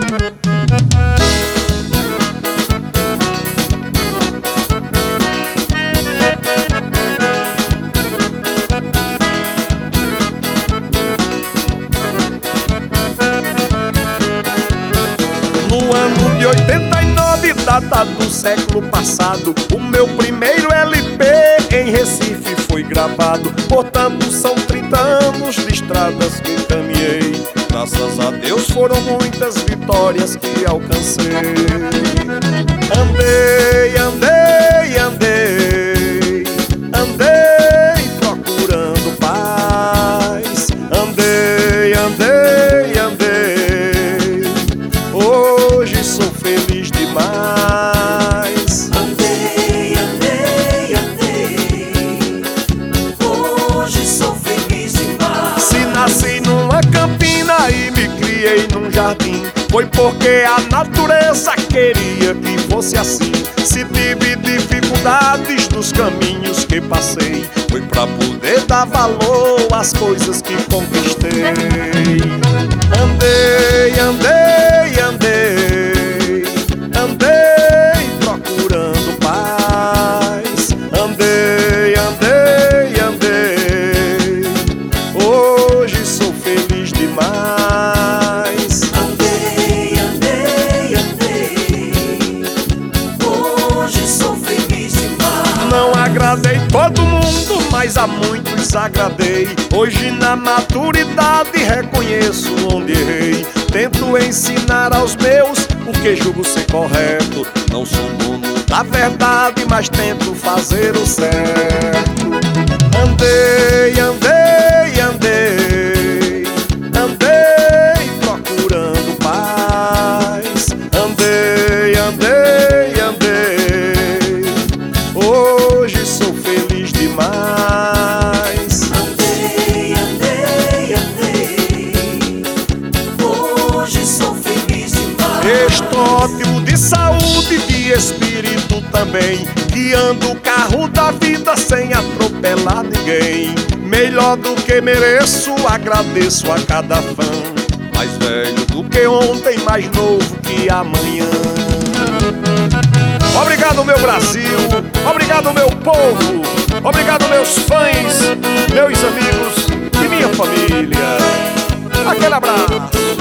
No ano de 89, data do século passado, o meu primeiro LP em Recife foi gravado. Portanto são 30 anos de estradas que caminhei. Graças a Deus foram muitas vitórias que alcancei. Andei, andei, andei, andei procurando paz. Andei, andei, andei, hoje sou feliz demais. Andei, andei, andei, hoje sou feliz demais. Se nasci numa campina e me criei num jardim, foi porque a natureza queria que fosse assim. Se tive dificuldades nos caminhos que passei, foi pra poder dar valor às coisas que conquistei. Andei, andei, andei, andei procurando paz. Andei, andei, andei, hoje sou feliz demais. Andei, andei, andei, hoje sou feliz demais. Não agradei todo mundo, mas a muitos agradei. Hoje na maturidade reconheço onde errei. Tento ensinar aos meus o que julgo ser correto. Não sou dono da verdade, mas tento fazer o certo. Andei, andei, andei, andei procurando paz. Andei, andei, andei, hoje sou feliz demais. Andei, andei, andei, hoje sou feliz demais. Estou ótimo de saúde, de espírito também, guiando o carro da vida sem atropelar ninguém. Melhor do que mereço, agradeço a cada fã. Mais velho do que ontem, mais novo que amanhã. Obrigado, meu Brasil, obrigado, meu povo, obrigado, meus fãs, meus amigos e minha família. Aquele abraço.